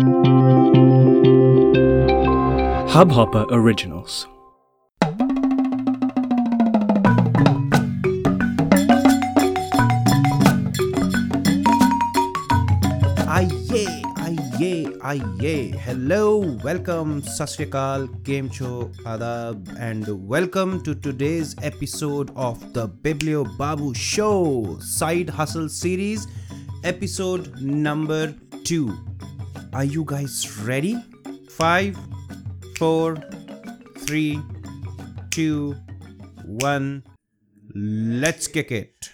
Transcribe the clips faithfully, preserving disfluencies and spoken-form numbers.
Hubhopper Originals. आइए आइए आइए हेलो वेलकम सत श्री अकाल केम छो आदाब and welcome to today's episode of the biblio Babu show side hustle series episode number two. Are you guys ready? Five four three two one let's kick it.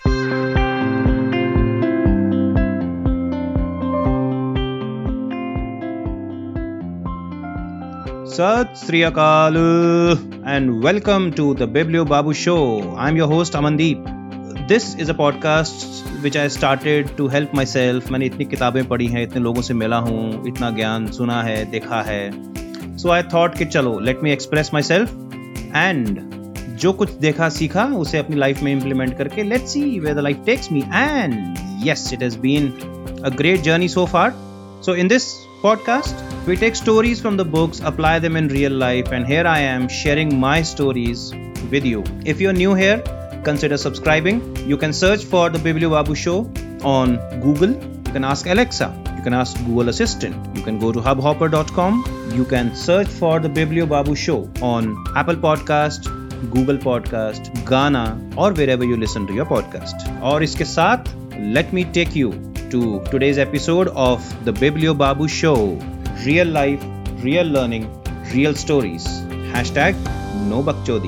Sat Sri Akal and welcome to the Biblio Babu Show. I'm your host Amandeep. This is a podcast which I started to help myself. मैंने इतनी किताबें पढ़ी हैं, इतने लोगों से मिला हूँ, इतना ज्ञान सुना है, देखा है. So I thought कि चलो let me express myself and जो कुछ देखा सीखा उसे अपनी लाइफ में implement करके let's see where the life takes me. And yes, it has been a great journey so far. So in this podcast, we take stories from the books, apply them in real life, and here I am sharing my stories with you. If you're new here, consider subscribing. You can search for the Biblio Babu Show on Google. You can ask Alexa. You can ask Google Assistant. You can go to hubhopper dot com. You can search for the Biblio Babu Show on Apple Podcast, Google Podcast, Gaana, or wherever you listen to your podcast. और इसके साथ, let me take you to today's episode of the Biblio Babu Show. Real life, real learning, real stories. Hashtag no bakchodi.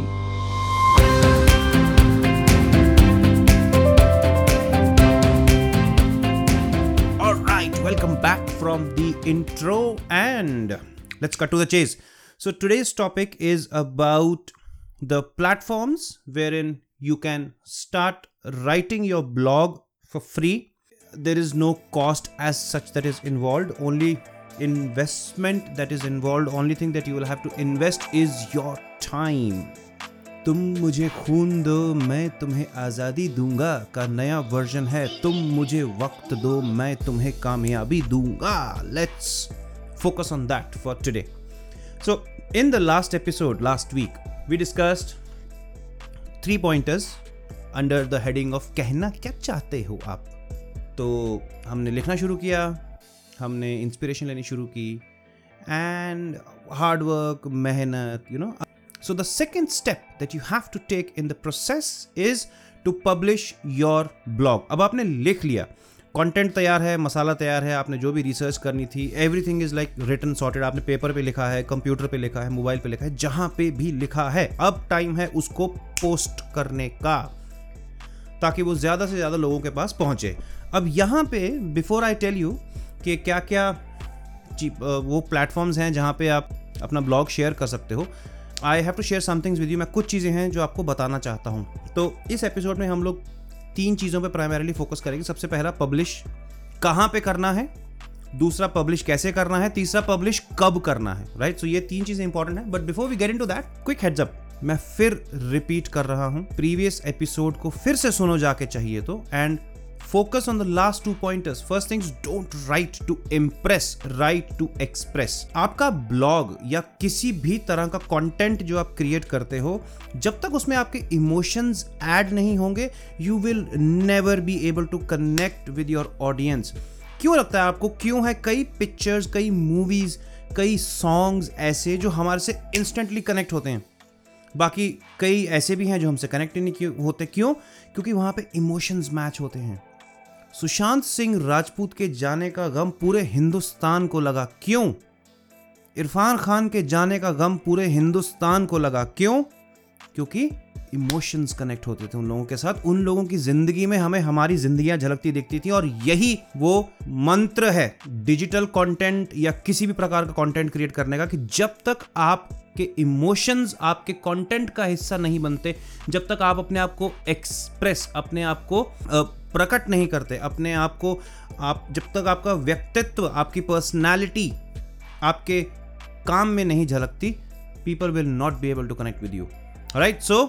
Alright, welcome back from the intro and let's cut to the chase. So today's topic is about the platforms wherein you can start writing your blog for free. There is no cost as such that is involved, only investment that is involved. Only thing that you will have to invest is your time. तुम मुझे खून दो मैं तुम्हें आज़ादी दूंगा का नया वर्जन है. तुम मुझे वक्त दो मैं तुम्हें कामयाबी दूंगा. Let's focus on that for today. So in the last episode last week we discussed three pointers under the heading of कहना क्या चाहते हो आप. तो हमने लिखना शुरू किया, हमने इंस्पिरेशन लेनी शुरू की एंड हार्ड वर्क, मेहनत, you know. So the second step that you have to take in the process is to publish your blog. अब आपने लिख लिया, कंटेंट तैयार है, मसाला तैयार है, आपने जो भी रिसर्च करनी थी everything is like written sorted. आपने पेपर पे लिखा है, कंप्यूटर पे लिखा है, मोबाइल पे लिखा है, जहाँ पे भी लिखा है. अब टाइम है उसको पोस्ट करने का ताकि वो ज़्यादा से ज़्यादा लोगों के पास पहुँचे. अब यहाँ पे बिफोर आई टेल यू कि क्या क्या वो प्लेटफॉर्म्स हैं जहाँ पे आप अपना ब्लॉग शेयर कर सकते हो, I have to share somethings with you. मैं कुछ चीज़ें हैं जो आपको बताना चाहता हूँ. तो इस एपिसोड में हम लोग तीन चीज़ों पे प्राइमरीली फोकस करेंगे. सबसे पहला, पब्लिश कहाँ पे करना है. दूसरा, पब्लिश कैसे करना है. तीसरा, पब्लिश कब करना है. राइट. सो ये तीन चीज़ें इंपॉर्टेंट है. But before we get into that, quick heads up. मैं फिर रिपीट कर रहा हूँ, प्रीवियस एपिसोड को फिर से सुनो जाके चाहिए तो, and focus on the last two pointers. First things, don't write to impress, write to express. आपका ब्लॉग या किसी भी तरह का कंटेंट जो आप क्रिएट करते हो, जब तक उसमें आपके इमोशंस ऐड नहीं होंगे, you will never be able to connect with your audience. क्यों लगता है आपको? क्यों है कई पिक्चर्स, कई मूवीज, कई सॉन्ग्स ऐसे जो हमारे से इंस्टेंटली कनेक्ट होते हैं, बाकी कई ऐसे भी हैं जो हमसे कनेक्ट नहीं होते. क्यों? क्योंकि वहाँ पे इमोशंस मैच होते हैं. सुशांत सिंह राजपूत के जाने का गम पूरे हिंदुस्तान को लगा. क्यों? इरफान खान के जाने का गम पूरे हिंदुस्तान को लगा. क्यों? क्योंकि इमोशंस कनेक्ट होते थे उन लोगों के साथ. उन लोगों की जिंदगी में हमें हमारी जिंदगियां झलकती दिखती थी. और यही वो मंत्र है डिजिटल कंटेंट या किसी भी प्रकार का कंटेंट क्रिएट करने का, कि जब तक आपके इमोशंस आपके कंटेंट का हिस्सा नहीं बनते, जब तक आप अपने आप को एक्सप्रेस, अपने आप को प्रकट नहीं करते, अपने आप को आप जब तक आपका व्यक्तित्व, आपकी पर्सनालिटी आपके काम में नहीं झलकती, people will not be able to connect with you. Alright, so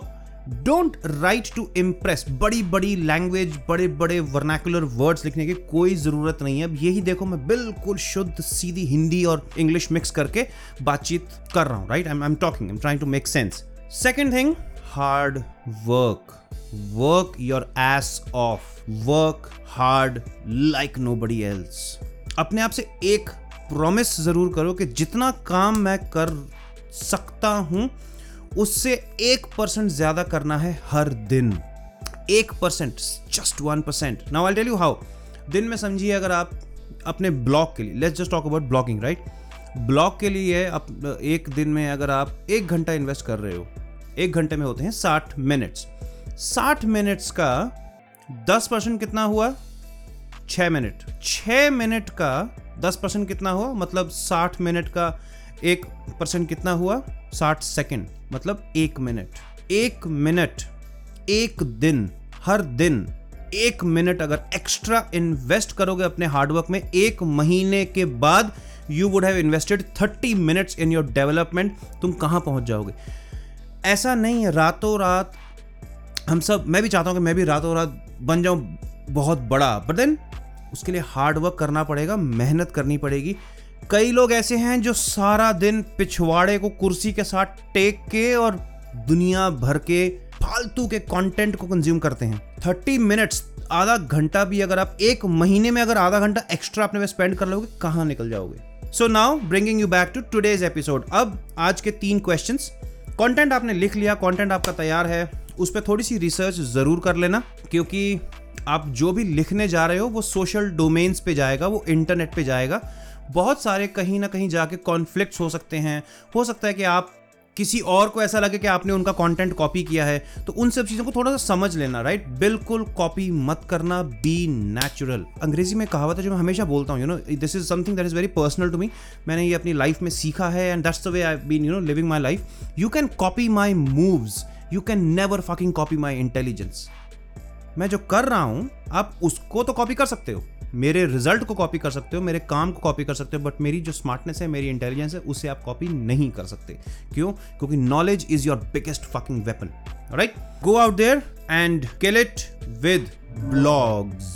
don't write to impress. बड़ी बड़ी लैंग्वेज, बड़े बड़े वर्नाकुलर वर्ड्स लिखने की कोई ज़रूरत नहीं है। अब यही देखो, मैं बिल्कुल शुद्ध सीधी हिंदी और इंग्लिश मिक्स करके बातचीत कर रहा हूँ, right? I am talking, I am trying to make sense. Second thing, hard work. Work your ass off, work hard like nobody else. अपने आप से एक प्रॉमिस ज़रूर करो कि जितना काम मैं कर सकता हूँ उससे एक परसेंट ज़्यादा करना है हर दिन। एक percent, just one percent. Now I tell you how. दिन में समझिए, अगर आप अपने ब्लॉग के लिए, let's just talk about blogging, right? Blog के लिए आप एक दिन में अगर आप एक घंटा इन्वेस्ट कर रहे हो, एक घंटे में होते हैं साठ मिनट्स। साठ मिनट्स का दस परसेंट कितना हुआ? छः मिनट। छः मिनट का दस परसेंट कितना हुआ? मतलब साठ मिनट का एक परसेंट कितना हुआ? साठ सेकंड, मतलब एक मिनट। एक मिनट, एक दिन, हर दिन एक मिनट अगर एक्स्ट्रा इन्वेस्ट करोगे अपने हार्डवर्क में, एक महीने के बाद you would have invested thirty minutes in your development. तुम कहाँ पहुँच जाओगे? ऐसा नहीं है रातों रात। हम सब, मैं भी चाहता हूँ कि मैं भी रातों रात बन जाऊँ बहुत बड़ा, बट देन उसके लिए हार्डवर्क करना पड़ेगा, मेहनत करनी पड़ेगी। कई लोग ऐसे हैं जो सारा दिन पिछवाड़े को कुर्सी के साथ टेक के और दुनिया भर के फालतू के कंटेंट को कंज्यूम करते हैं। थर्टी मिनट्स, आधा घंटा भी अगर आप एक महीने में अगर आधा घंटा एक्स्ट्रा अपने पे स्पेंड कर लोगे, कहाँ निकल जाओगे? So now bringing you back to today's episode. अब आज के तीन क्वेश्चंस। कंटेंट आपने लिख लिया, कंटेंट आपका तैयार है, उस पर थोड़ी सी रिसर्च जरूर कर लेना, क्योंकि आप जो भी लिखने जा रहे हो वो सोशल डोमेन्स पे जाएगा, वो इंटरनेट पे जाएगा। बहुत सारे कहीं ना कहीं जाके कॉन्फ्लिक्ट्स हो सकते हैं। हो सकता है कि आप किसी और को ऐसा लगे कि आपने उनका कंटेंट कॉपी किया है, तो उन सब चीज़ों को थोड़ा सा समझ लेना, राइट? बिल्कुल कॉपी मत करना, बी नेचुरल। अंग्रेजी में कहावत है जो मैं हमेशा बोलता हूँ, you know, this is something that is very personal to me. मैंने ये अपनी लाइफ में सीखा है, and that's the way I have been, you know, living my life. You can copy my moves, you can never fucking copy my intelligence. मैं जो कर रहा हूं आप उसको तो कॉपी कर सकते हो, मेरे रिजल्ट को कॉपी कर सकते हो, मेरे काम को कॉपी कर सकते हो, बट मेरी जो स्मार्टनेस है, मेरी इंटेलिजेंस है, उसे आप कॉपी नहीं कर सकते। क्यों? क्योंकि knowledge is your biggest fucking weapon, right? Go out there and kill it with blogs.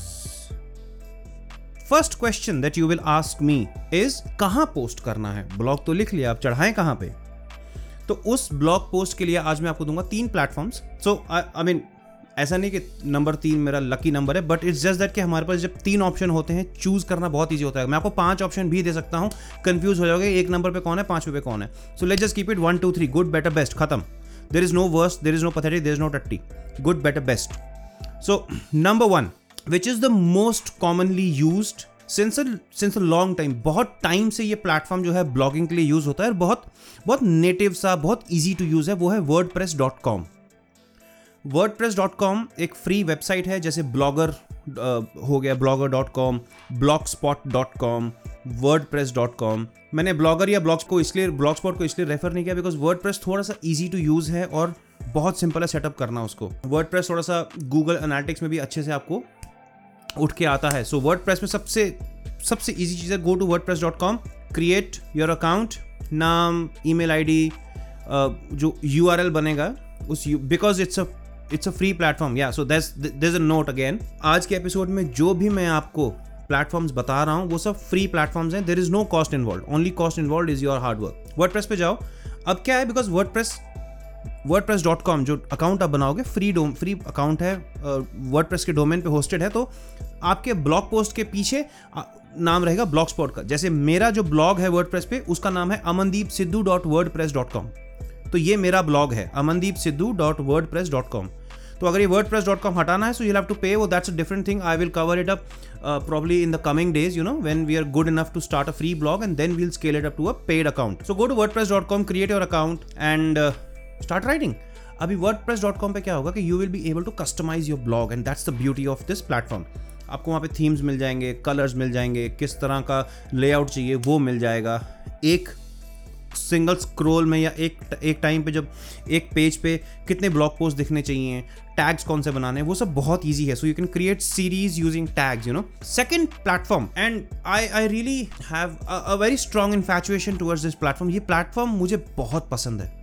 First question that you will ask me is, कहां पोस्ट करना है? ब्लॉग तो लिख लिया, आप चढ़ाएं कहां पे? तो उस ब्लॉग पोस्ट के लिए आज मैं आपको दूंगा तीन प्लेटफॉर्म्स। सो आई मीन, ऐसा नहीं कि नंबर तीन मेरा लकी नंबर है, बट इट्स जस्ट दैट कि हमारे पास जब तीन ऑप्शन होते हैं, चूज करना बहुत इजी होता है। मैं आपको पांच ऑप्शन भी दे सकता हूं, कंफ्यूज हो जाओगे एक नंबर पे कौन है, पांचवें पे कौन है। So let's just keep it one two three, good better best, खत्म। There is no worst, there is no pathetic, there is no टट्टी, good better best. So number one, which is the most commonly used since since a long time, बहुत time से ये platform जो है blogging के लिए use होता है, और बहुत बहुत नेटिव सा, बहुत ईजी टू यूज है, वो है WordPress dot com. WordPress dot com एक फ्री वेबसाइट है, जैसे ब्लॉगर हो गया, blogger dot com, blogspot dot com, WordPress dot com. मैंने ब्लॉगर या ब्लॉग्स को इसलिए ब्लॉगस्पॉट को इसलिए रेफर नहीं किया बिकॉज वर्डप्रेस थोड़ा सा इजी टू यूज है और बहुत सिंपल है सेटअप करना उसको। वर्डप्रेस थोड़ा सा गूगल एनालिटिक्स में भी अच्छे से आपको उठ के आता है। सो वर्डप्रेस में सबसे सबसे इजी चीज़ है, go to WordPress dot com, create your account, नाम, ईमेल आईडी, जो यूआरएल बनेगा उस, because it's a it's a free platform. या so there is a note again, आज के एपिसोड में जो भी मैं आपको प्लेटफॉर्म्स बता रहा हूँ वो सब फ्री प्लेटफॉर्म्स हैं। There is no cost involve, only cost involve is your hard work. WordPress पे जाओ। अब क्या है, because WordPress WordPress dot com जो अकाउंट आप बनाओगे, फ्री डोम फ्री अकाउंट है, वर्डप्रेस के डोमेन पे होस्टेड है, तो आपके ब्लॉग पोस्ट के पीछे आ, नाम रहेगा ब्लॉगस्पॉट का। जैसे मेरा जो ब्लॉग है वर्डप्रेस पे, उसका नाम है Amandeep Sidhu dot WordPress dot com. तो ये मेरा ब्लॉग है, Amandeep Sidhu dot WordPress dot com. तो अगर ये वर्डप्रेस डॉट कॉम हटाना है, so you have to pay, वो that's a different thing. I will cover it up probably in the coming days, you know, when we are good enough to start a free blog, and then we'll scale it up to a paid account. So go to wordpress dot com, create your account and uh, start writing. अभी wordpress dot com पे क्या होगा कि you will be able to customize your blog, and that's the beauty of this platform. आपको वहाँ पे themes मिल जाएंगे, colors मिल जाएंगे, किस तरह का layout चाहिए वो मिल जाएगा। एक सिंगल स्क्रॉल में या एक एक टाइम पे जब एक पेज पे कितने ब्लॉग पोस्ट दिखने चाहिए, टैग्स कौन से बनाने हैं, वो सब बहुत इजी है। So you can create series using tags, you know. Second platform, and I I really have a very strong infatuation towards this platform. ये प्लेटफॉर्म मुझे बहुत पसंद है।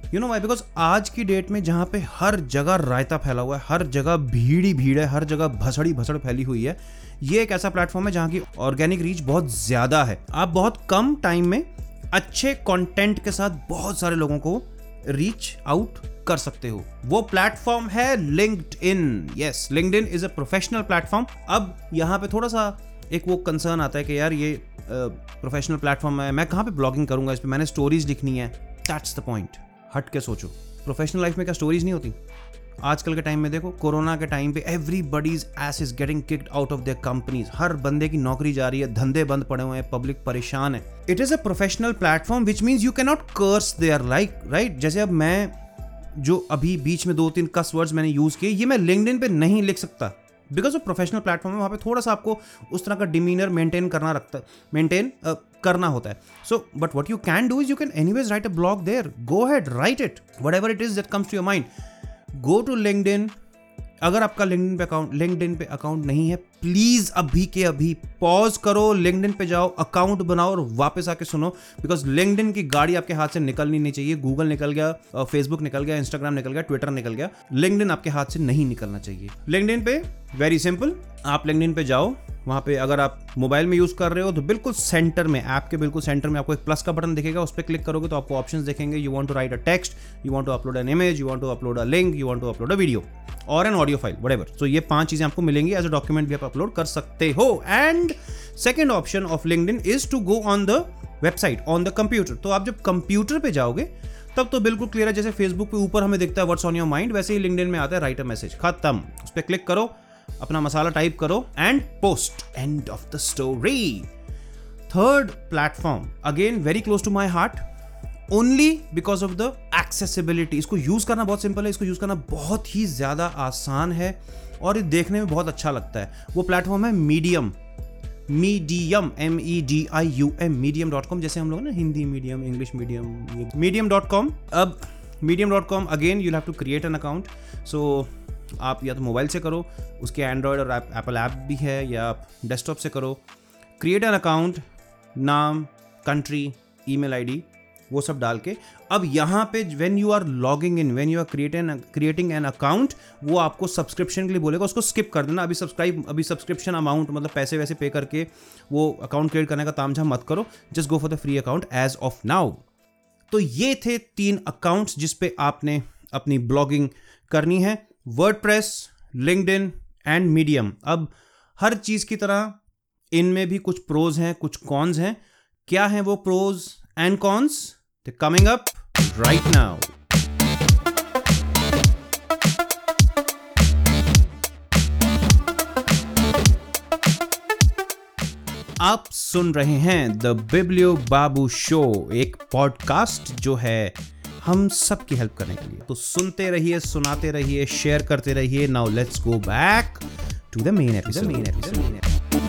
You know why? बिकॉज आज की डेट में जहाँ पे हर जगह रायता फैला हुआ है, हर जगह भीड़ ही भीड़ है, हर जगह भसड़ी भसड़ फैली हुई है, ये एक ऐसा प्लेटफॉर्म है जहाँ की ऑर्गेनिक रीच बहुत ज़्यादा है। आप बहुत कम टाइम में अच्छे कंटेंट के साथ बहुत सारे लोगों को रीच आउट कर सकते हो। वो प्लेटफॉर्म है LinkedIn. Yes, LinkedIn is a professional platform. अब यहाँ पे थोड़ा सा एक वो कंसर्न आता है कि यार ये प्रोफेशनल uh, प्लेटफॉर्म है, मैं कहाँ पे ब्लॉगिंग करूंगा, इस पे मैंने स्टोरीज लिखनी है। That's the point. हट के सोचो, प्रोफेशनल लाइफ में क्या स्टोरीज नहीं होती? आजकल के टाइम में देखो, कोरोना के टाइम पे everybody's ass is getting kicked out of their companies. हर बंदे की नौकरी जा रही है, धंधे बंद पड़े हुए हैं, पब्लिक परेशान है। It is a professional platform which means you can not curse there like right. जैसे अब मैं जो अभी बीच में दो तीन कस वर्ड्स मैंने यूज किए, ये मैं लिंक्डइन पे नहीं लिख सकता बिकॉज ऑफ प्रोफेशनल प्लेटफॉर्म है। वहाँ पे थोड़ा सा आपको उस तरह का डिमीनर मेंटेन करना रखता मेंटेन uh, करना होता है। So but what you can do is you can anyways write a blog there. Go ahead, write it, whatever it is that comes to your mind. Go to LinkedIn. अगर आपका LinkedIn पे account LinkedIn पे account नहीं है, please अभी के अभी pause करो, लिंक्डइन पे जाओ, अकाउंट बनाओ और वापस आके सुनो। बिकॉज लिंक्डइन की गाड़ी आपके हाथ से निकलनी नहीं चाहिए। गूगल निकल गया, फेसबुक निकल गया, इंस्टाग्राम निकल गया, ट्विटर निकल गया, लिंक्डइन आपके हाथ से नहीं निकलना चाहिए। लिंक्डइन पे वेरी सिंपल, आप लिंक्डइन पे जाओ, वहाँ पे अगर आप मोबाइल में यूज कर रहे हो तो बिल्कुल सेंटर में, ऐप के बिल्कुल सेंटर में आपको एक प्लस का बटन दिखेगा, उस पर क्लिक करोगे तो आपको ऑप्शंस दिखेंगे। You want to write a text, you want to upload an image, you want to upload a link, you want to upload a video और an audio file, whatever. So ये पांच चीजें आपको मिलेंगी, एज अ डॉक्यूमेंट भी आप upload कर सकते हो। And second option of LinkedIn is to go on the website on the computer. तो आप जब कंप्यूटर पे जाओगे तब तो बिल्कुल क्लियर है, जैसे फेसबुक पे ऊपर हमें दिखता है व्हाट्स ऑन योर माइंड, वैसे ही लिंक्डइन में आता है राइट अ मैसेज, खत्म। उस पर क्लिक करो, अपना मसाला टाइप करो and post, end of the story. Third platform, again very close to my heart, only because of the accessibility. इसको यूज करना बहुत सिंपल है, इसको यूज करना बहुत ही ज्यादा आसान है और ये देखने में बहुत अच्छा लगता है। वो प्लेटफॉर्म है Medium. Medium, M E D I U M, Medium dot com. जैसे हम लोग ना Hindi medium, English medium, Medium dot com. अब Medium dot com again you have to create an account. So आप या तो मोबाइल से करो, उसके एंड्रॉयड और एप्पल ऐप भी है, या आप डेस्कटॉप से करो। क्रिएट एन अकाउंट, नाम, कंट्री, ईमेल आईडी, वो सब डाल के अब यहाँ पे when you are logging in, when you are creating creating an account, वो आपको सब्सक्रिप्शन के लिए बोलेगा, उसको स्किप कर देना। अभी सब्सक्राइब अभी सब्सक्रिप्शन अमाउंट मतलब पैसे वैसे पे करके वो अकाउंट क्रिएट करने का तामझाम मत करो, just go for the free account as of now. तो ये थे तीन अकाउंट्स जिस पे आपने अपनी ब्लॉगिंग करनी है, वर्डप्रेस, लिंक्डइन एंड मीडियम। अब हर चीज की तरह इनमें भी कुछ प्रोज हैं, कुछ कॉन्स हैं। क्या हैं वो pros and cons? They're coming up right now. आप सुन रहे हैं द बिब्लियो बाबू शो, एक पॉडकास्ट जो है हम सब की हेल्प करने के लिए। तो सुनते रहिए, सुनाते रहिए, शेयर करते रहिए। Now let's go back to the main episode. Main episode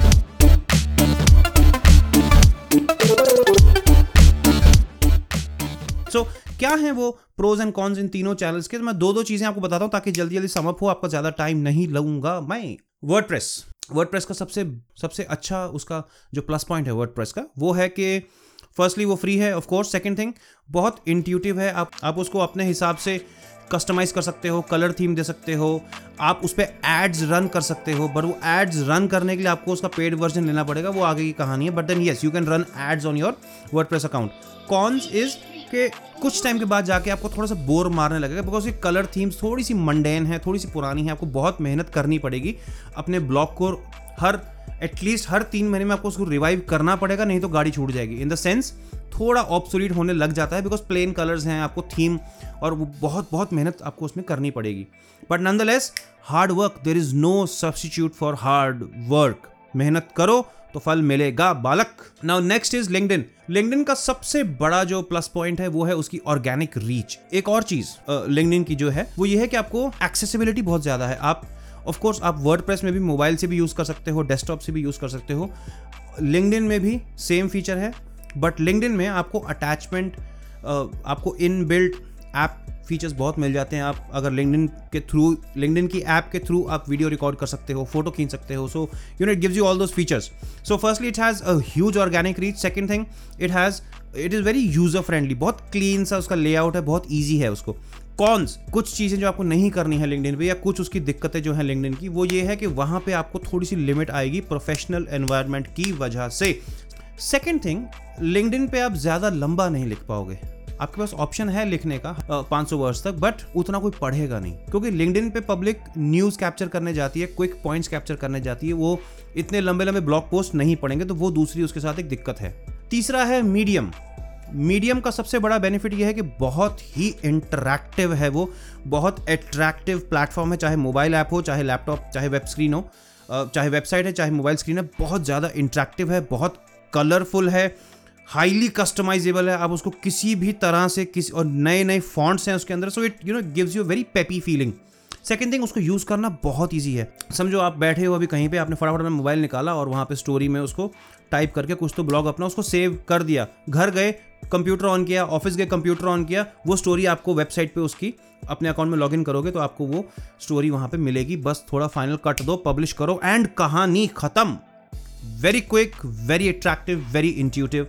so so, क्या है वो प्रोज एंड कॉन्स इन तीनों चैनल्स के? तो मैं दो दो चीजें आपको बताता हूं ताकि जल्दी जल्दी सम अप हो, आपका ज्यादा टाइम नहीं लगूंगा मैं। वर्डप्रेस, वर्डप्रेस का सबसे सबसे अच्छा उसका जो प्लस पॉइंट है वर्डप्रेस का, वो है कि फर्स्टली वो फ्री है ऑफ कोर्स। सेकंड थिंग, बहुत इंट्यूटिव है। आप आप उसको अपने हिसाब से कस्टमाइज कर सकते हो, कलर थीम दे सकते हो, आप उस पर एड्स रन कर सकते हो। बट वो एड्स रन करने के लिए आपको उसका पेड वर्जन लेना पड़ेगा, वो आगे की कहानी है। But then yes, you can run ads on your WordPress account. Cons is कि कुछ टाइम के बाद जाके आपको थोड़ा सा बोर मारने लगेगा, बिकॉज ये कलर थीम्स थोड़ी सी मंडेन है, थोड़ी सी पुरानी है। आपको बहुत मेहनत करनी पड़ेगी अपने ब्लॉग को, हर एटलीस्ट हर तीन महीने में आपको उसको रिवाइव करना पड़ेगा, नहीं तो गाड़ी छूट जाएगी। इन द सेंस थोड़ा ऑब्सोलीट होने लग जाता है, बिकॉज प्लेन कलर्स हैं, आपको थीम और वो बहुत बहुत मेहनत आपको उसमें करनी पड़ेगी। But nonetheless hard work, there is no substitute for hard work. मेहनत करो तो फल मिलेगा बालक। Now next is LinkedIn. LinkedIn का सबसे बड़ा जो प्लस पॉइंट है वो है उसकी ऑर्गेनिक रीच। एक और चीज लिंक्डइन की जो है वो ये है कि आपको एक्सेसिबिलिटी बहुत ज्यादा है। आप ऑफ कोर्स आप वर्डप्रेस में भी मोबाइल से भी यूज कर सकते हो, डेस्कटॉप से भी यूज कर सकते हो। लिंक्डइन में भी सेम फीचर है, बट लिंक्डइन में आपको अटैचमेंट, आपको इन बिल्ट ऐप फीचर्स बहुत मिल जाते हैं। आप अगर लिंक्डइन के थ्रू लिंक्डइन की ऐप के थ्रू आप वीडियो रिकॉर्ड कर सकते हो, फोटो खींच सकते हो। So you know it gives you all those features. So firstly it has a huge organic reach. Second thing, it has it is very user friendly, बहुत clean सा उसका लेआउट है, बहुत ईजी है उसको। कॉन्स, कुछ चीज़ें जो आपको नहीं करनी है लिंक्डइन पे, या कुछ उसकी दिक्कतें जो हैं लिंक्डइन की, वो ये है कि वहाँ पे आपको थोड़ी सी लिमिट आएगी प्रोफेशनल एनवायरनमेंट की वजह से। सेकेंड थिंग, लिंक्डइन पे आप ज़्यादा लंबा नहीं लिख पाओगे। आपके पास ऑप्शन है लिखने का पाँच सौ वर्ड्स तक, बट उतना कोई पढ़ेगा नहीं, क्योंकि लिंक्डइन पे पब्लिक न्यूज़ कैप्चर करने जाती है, क्विक पॉइंट्स कैप्चर करने जाती है, वो इतने लंबे लंबे ब्लॉग पोस्ट नहीं पढ़ेंगे, तो वो दूसरी उसके साथ एक दिक्कत है। तीसरा है मीडियम। मीडियम का सबसे बड़ा बेनिफिट ये है कि बहुत ही इंटरैक्टिव है, वो बहुत अट्रैक्टिव प्लेटफॉर्म है, चाहे मोबाइल ऐप हो, चाहे लैपटॉप, चाहे वेब स्क्रीन हो, चाहे वेबसाइट है, चाहे मोबाइल स्क्रीन है, बहुत ज़्यादा इंटरैक्टिव है, बहुत कलरफुल है, हाईली कस्टमाइजेबल है। आप उसको किसी भी तरह से किसी और नए नए फॉन्ट्स हैं उसके अंदर, so it you know gives you very peppy feeling. Second thing, उसको यूज़ करना बहुत ईजी है। समझो आप बैठे हो अभी कहीं पे, आपने फटाफट में मोबाइल निकाला और वहाँ पे स्टोरी में उसको टाइप करके कुछ तो ब्लॉग अपना उसको सेव कर दिया, घर गए कंप्यूटर ऑन किया, ऑफिस गए कंप्यूटर ऑन किया, वो स्टोरी आपको वेबसाइट पे उसकी अपने अकाउंट में लॉगिन करोगे तो आपको वो स्टोरी वहाँ पे मिलेगी। बस थोड़ा फाइनल कट दो, पब्लिश करो एंड कहानी खत्म। Very quick, very attractive, very intuitive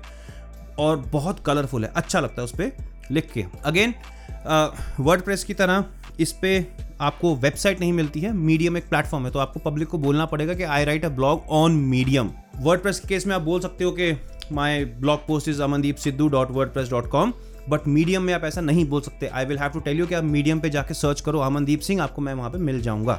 और बहुत कलरफुल है, अच्छा लगता है उस पर लिख के। अगेन वर्डप्रेस की तरह इस पे आपको वेबसाइट नहीं मिलती है, मीडियम एक प्लेटफॉर्म है, तो आपको पब्लिक को बोलना पड़ेगा कि I write a blog on Medium. WordPress के केस में आप बोल सकते हो कि my blog post is Amandeep Sidhu dot WordPress dot com, but Medium में आप ऐसा नहीं बोल सकते। I will have to tell you कि आप मीडियम पे जाके सर्च करो अमनदीप सिंह, आपको मैं वहाँ पे मिल जाऊँगा।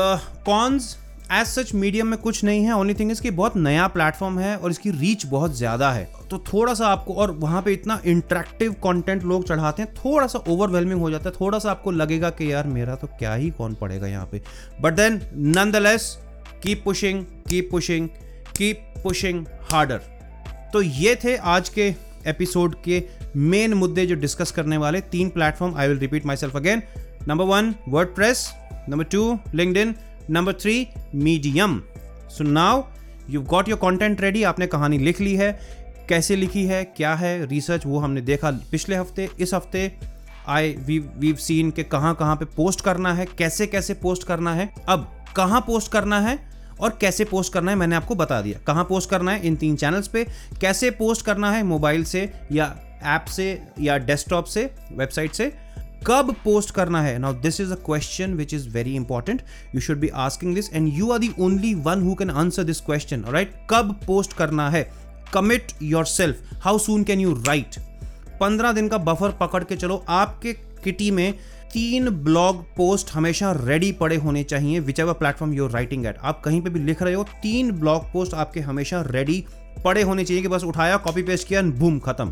कॉन्स एज सच मीडियम में कुछ नहीं है, ओनली थिंग इज कि बहुत नया प्लेटफॉर्म है और इसकी रीच बहुत ज़्यादा है, तो थोड़ा सा आपको, और वहाँ पे इतना इंटरेक्टिव कंटेंट लोग चढ़ाते हैं, थोड़ा सा ओवरवेलमिंग हो जाता है, थोड़ा सा आपको लगेगा कि यार मेरा तो क्या ही कौन पढ़ेगा यहाँ पे, but then nonetheless keep pushing keep pushing keep pushing harder. तो ये थे आज के एपिसोड के मेन मुद्दे जो डिस्कस करने वाले। तीन platform, I will repeat myself again. Number one WordPress, number two LinkedIn, number three Medium. So now you got your content ready, आपने कहानी लिख ली है, कैसे लिखी है, क्या है रिसर्च, वो हमने देखा पिछले हफ्ते। इस हफ्ते आई वी वीव सीन के कहाँ कहाँ पे पोस्ट करना है, कैसे कैसे पोस्ट करना है। अब कहाँ पोस्ट करना है और कैसे पोस्ट करना है मैंने आपको बता दिया। कहाँ पोस्ट करना है इन तीन चैनल्स पे, कैसे पोस्ट करना है मोबाइल से या ऐप से या डेस्कटॉप से, वेबसाइट से, कब पोस्ट करना है। Now this is a question which is very important, you should be asking this and you are the only one who can answer this question, right. कब पोस्ट करना है, commit yourself, how soon can you write. पंद्रह दिन का buffer पकड़ के चलो। आपके किटी में तीन ब्लॉग पोस्ट हमेशा रेडी पड़े होने चाहिए, whichever platform you're writing at. आप कहीं पे भी लिख रहे हो, तीन ब्लॉग पोस्ट आपके हमेशा रेडी पड़े होने चाहिए कि बस उठाया, कॉपी पेस्ट किया, बूम खत्म।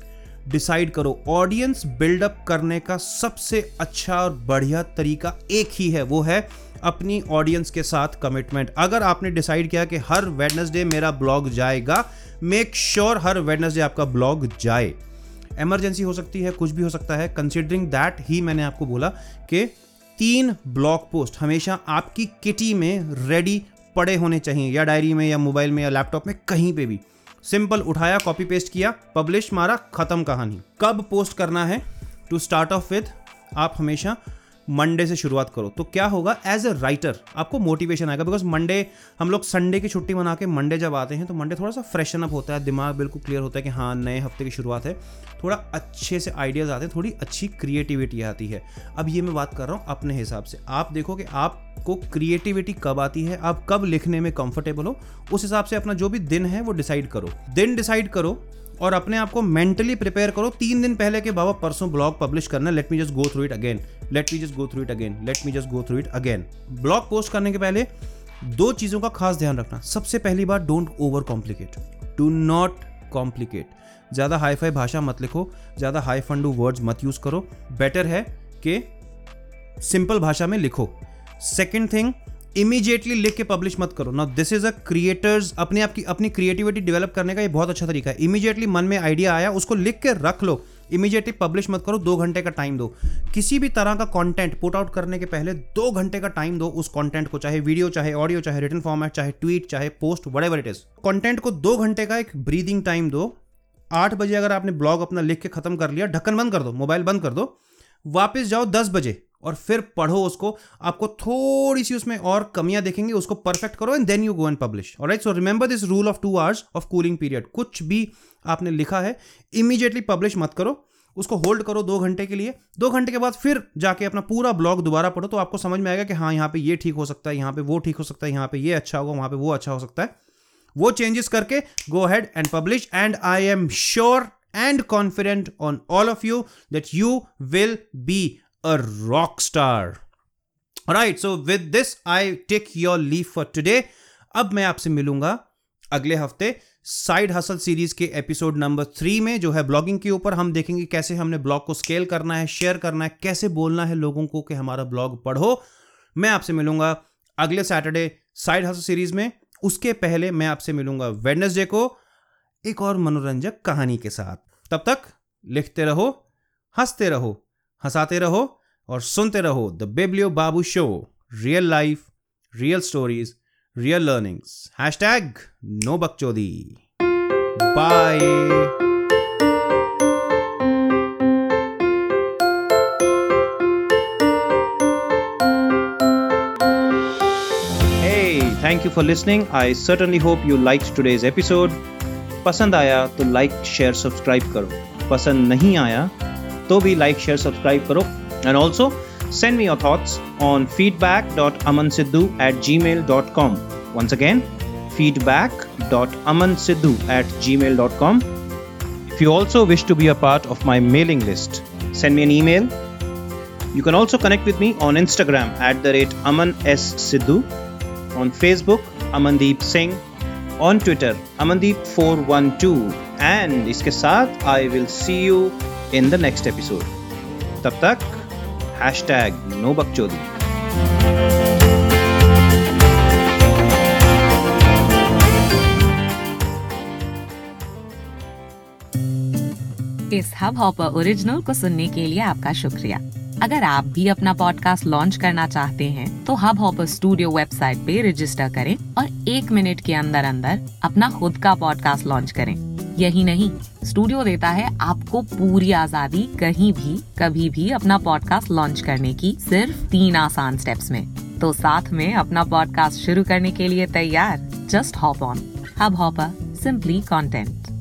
डिसाइड करो। ऑडियंस बिल्डअप करने का सबसे अच्छा और बढ़िया तरीका एक ही है, वो है अपनी ऑडियंस के साथ कमिटमेंट। अगर आपने डिसाइड किया कि हर वेडनेसडे मेरा ब्लॉग जाएगा, मेक श्योर हर वेडनेसडे आपका ब्लॉग जाए। इमरजेंसी हो सकती है, कुछ भी हो सकता है, कंसिडरिंग दैट ही मैंने आपको बोला कि तीन ब्लॉग पोस्ट हमेशा आपकी किटी में रेडी पड़े होने चाहिए, या डायरी में या मोबाइल में या लैपटॉप में, कहीं पे भी। सिंपल, उठाया, कॉपी पेस्ट किया, पब्लिश मारा, खत्म कहानी। कब पोस्ट करना है, टू स्टार्ट ऑफ विद आप हमेशा मंडे से शुरुआत करो। तो क्या होगा, एज ए राइटर आपको मोटिवेशन आएगा, बिकॉज मंडे हम लोग संडे की छुट्टी मना के मंडे जब आते हैं तो मंडे थोड़ा सा फ्रेशन अप होता है, दिमाग बिल्कुल क्लियर होता है कि हाँ नए हफ्ते की शुरुआत है, थोड़ा अच्छे से आइडियाज़ आते हैं, थोड़ी अच्छी क्रिएटिविटी आती है। अब ये मैं बात कर रहा हूँ अपने हिसाब से, आप देखो कि आपको क्रिएटिविटी कब आती है, आप कब लिखने में कंफर्टेबल हो, उस हिसाब से अपना जो भी दिन है वो डिसाइड करो। दिन डिसाइड करो और अपने आप को मेंटली प्रिपेयर करो तीन दिन पहले के बाबा परसों ब्लॉग पब्लिश करना है, let me just go through it again, let me just go through it again, let me just go through it again. Blog post करने के पहले दो चीज़ों का खास ध्यान रखना। सबसे पहली बात, don't over complicate, do not complicate. ज़्यादा हाई फाई भाषा मत लिखो, ज़्यादा हाई फंडू वर्ड्स मत यूज़ करो, बेटर है कि सिंपल भाषा में लिखो। सेकेंड थिंग, इमीडिएटली लिख के पब्लिश मत करो। Now this is a creators, अपने आप की अपनी क्रिएटिविटी डेवलप करने का ये बहुत अच्छा तरीका है। इमीडिएटली मन में आइडिया आया, उसको लिख के रख लो, इमीडिएटली पब्लिश मत करो, दो घंटे का टाइम दो। किसी भी तरह का कंटेंट पुट आउट करने के पहले दो घंटे का टाइम दो उस कंटेंट को, चाहे वीडियो, चाहे ऑडियो, चाहे रिटन फॉर्मेट, चाहे ट्वीट, चाहे post, whatever it is. Content को दो घंटे का एक ब्रीदिंग टाइम दो। आठ बजे अगर आपने ब्लॉग अपना लिख के खत्म कर लिया, ढक्कन बंद कर दो, मोबाइल बंद कर दो, वापस जाओ दस बजे और फिर पढ़ो उसको, आपको थोड़ी सी उसमें और कमियां देखेंगे, उसको परफेक्ट करो and then you go and publish. Alright, so remember this rule of two hours of cooling period. कुछ भी आपने लिखा है इमीडिएटली पब्लिश मत करो, उसको होल्ड करो दो घंटे के लिए। दो घंटे के बाद फिर जाके अपना पूरा ब्लॉग दोबारा पढ़ो, तो आपको समझ में आएगा कि हाँ यहाँ पे ये ठीक हो सकता है, यहाँ पे वो ठीक हो सकता है, यहाँ पे ये अच्छा होगा, वहाँ पे वो अच्छा हो सकता है। वो चेंजेस करके go ahead and publish, and I am sure and confident on all of you that you will be a rock star. Alright, so with this I take your leave for today. अब मैं आपसे मिलूंगा अगले हफ्ते side hustle series के episode number three में, जो है ब्लॉगिंग के ऊपर। हम देखेंगे कैसे हमने ब्लॉग को स्केल करना है, शेयर करना है, कैसे बोलना है लोगों को कि हमारा ब्लॉग पढ़ो। मैं आपसे मिलूंगा अगले सैटरडे साइड हसल सीरीज में। उसके पहले मैं आपसे मिलूंगा वेडनेसडे को एक और मनोरंजक कहानी के साथ। तब तक लिखते रहो, हंसते रहो, हंसाते रहो और सुनते रहो the biblio Babu show. Real life, real stories, real learnings. Hashtag no बकचोदी। Bye. Hey, thank you for listening. I certainly hope you liked today's episode. पसंद आया तो लाइक शेयर सब्सक्राइब करो, पसंद नहीं आया तो भी लाइक शेयर सब्सक्राइब करो। And also send me your thoughts on feedback dot Aman Sidhu at Gmail dot com. Once again, feedback dot Aman Sidhu at Gmail dot com. If you also wish to be a part of my mailing list, send me an email. You can also connect with me on Instagram at the rate Aman S Sidhu, on Facebook Amandeep Singh, on Twitter Amandeep four one two, and इसके साथ I will see you in the next episode. तब तक hashtag no bakchodi. इस Hubhopper original को सुनने के लिए आपका शुक्रिया। अगर आप भी अपना पॉडकास्ट लॉन्च करना चाहते हैं, तो हब हॉपर स्टूडियो वेबसाइट पे रजिस्टर करें और एक मिनट के अंदर अंदर अपना खुद का पॉडकास्ट लॉन्च करें। यही नहीं, स्टूडियो देता है आपको पूरी आजादी कहीं भी कभी भी अपना पॉडकास्ट लॉन्च करने की, सिर्फ तीन आसान स्टेप्स में। तो साथ में अपना पॉडकास्ट शुरू करने के लिए तैयार? Just hop on Hubhopper, simply content.